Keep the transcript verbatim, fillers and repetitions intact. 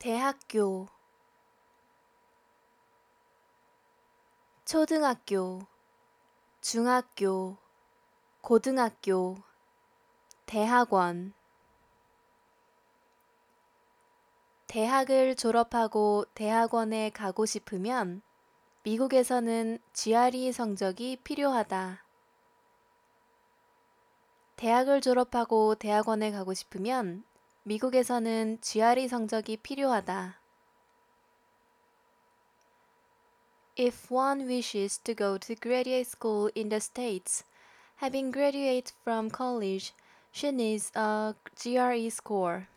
대학교, 초등학교, 중학교, 고등학교, 대학원. 대학을 졸업하고 대학원에 가고 싶으면 미국에서는 지알이 성적이 필요하다. 대학을 졸업하고 대학원에 가고 싶으면 미국에서는 지알이 성적이 필요하다. If one wishes to go to graduate school in the States, having graduated from college, she needs a G R E score.